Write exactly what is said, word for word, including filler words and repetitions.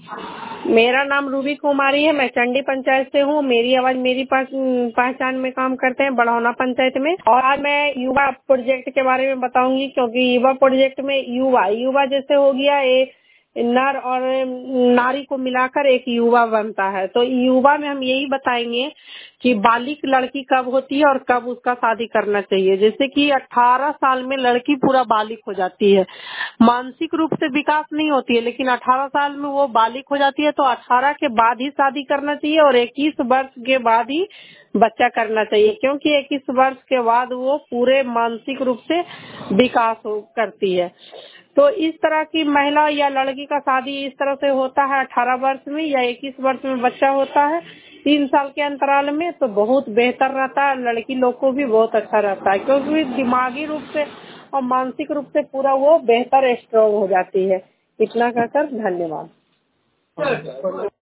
मेरा नाम रूबी कुमारी है। मैं चंडी पंचायत से हूँ। मेरी आवाज मेरी पह- पहचान में काम करते हैं बढ़ौना पंचायत में। और आज मैं युवा प्रोजेक्ट के बारे में बताऊंगी, क्योंकि युवा प्रोजेक्ट में युवा युवा जैसे हो गया, ये नर और नारी को मिलाकर एक युवा बनता है। तो युवा में हम यही बताएंगे कि बालिक लड़की कब होती है और कब उसका शादी करना चाहिए। जैसे कि अठारह साल में लड़की पूरा बालिक हो जाती है, मानसिक रूप से विकास नहीं होती है, लेकिन अठारह साल में वो बालिक हो जाती है। तो अठारह के बाद ही शादी करना चाहिए और इक्कीस वर्ष के बाद ही बच्चा करना चाहिए, क्योंकि इक्कीस वर्ष के बाद वो पूरे मानसिक रूप से विकास हो- करती है। तो इस तरह की महिला या लड़की का शादी इस तरह से होता है अठारह वर्ष में या इक्कीस वर्ष में बच्चा होता है, तीन साल के अंतराल में, तो बहुत बेहतर रहता है। लड़की लोग को भी बहुत अच्छा रहता है, क्योंकि दिमागी रूप से और मानसिक रूप से पूरा वो बेहतर स्ट्रॉन्ग हो जाती है। इतना कहकर धन्यवाद।